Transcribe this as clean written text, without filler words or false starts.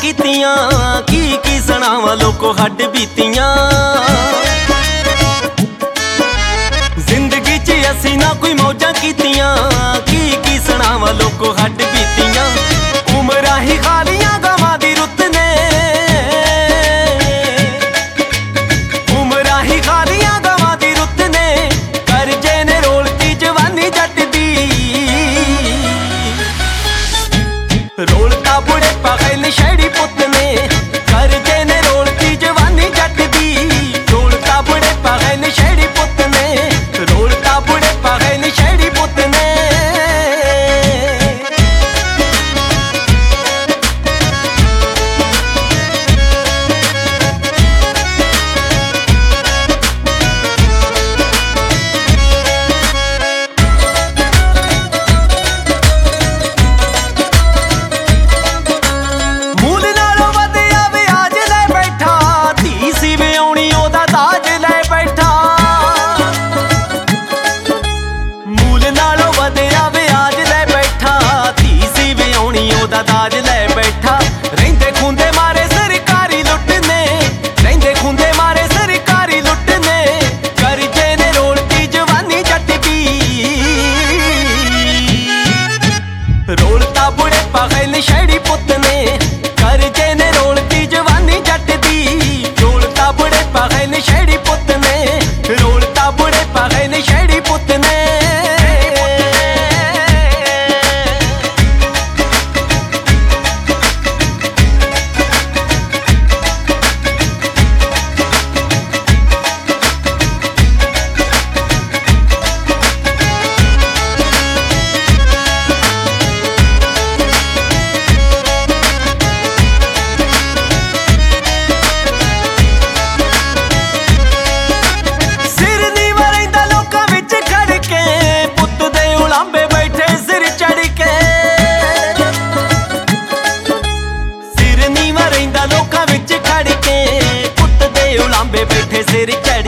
कीतियां की सुनावां लोको हड्ड बीतियां। जिंदगी च असी ना कोई मौजां कीतियां की सुनावां लोको हड्ड बीतियां। उमरां ही खालियां गवां दी रुत ने, उमरां ही खालियां गवां दी रुत ने, करजे ने रोलती जवानी जट दी। रोलता बुढ़े पाखे नशेड़ी पुत ने, करजे ने रोलती जवानी जट दी। रोलता बुढ़े पाखे नशेड़ी पुत ने, रोलता बुढ़े पाखे नशेड़ी पुत ने। दाज लै बैठा रहिंदे खूंदे मारे सरकारी लुट ने, रहिंदे खूंदे मारे सरकारी लुट ने। करजे ने रोलती जवानी जट दी। रोलता बुढ़े पाखे नशेड़ी पुत ने, करजे ने रोलती जवानी जट दी। रोलता बुढ़े पाखे नशेड़ी पुत ने, रोलता बुढ़े पाखे नशेड़ी पुत ने। लोकां विच खड़ के पुत दे उलांबे बैठे सिर चढ़